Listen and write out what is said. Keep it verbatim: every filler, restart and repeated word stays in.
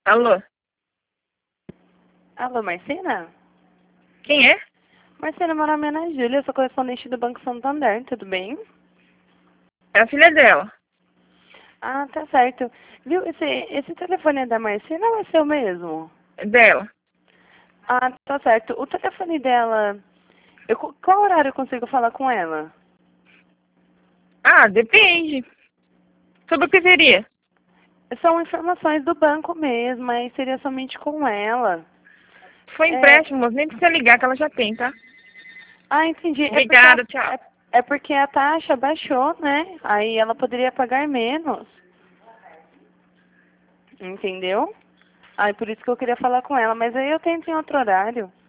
Alô? Alô, Marcena? Quem é? Marcena, meu nome é Ana Júlia, eu sou correspondente do Banco Santander, tudo bem? É a filha dela. Ah, tá certo. Viu, esse, esse telefone é da Marcena ou é seu mesmo? É dela. Ah, tá certo. O telefone dela, eu, qual horário eu consigo falar com ela? Ah, depende. Sobre o que seria? São informações do banco mesmo, mas seria somente com ela. Se for É, empréstimo, moço, nem precisa ligar que ela já tem, tá? ah, entendi. É porque, a, Obrigada, tchau. é, é porque a taxa baixou, né? Aí ela poderia pagar menos. Entendeu? Aí por isso que eu queria falar com ela, mas aí eu tento em outro horário.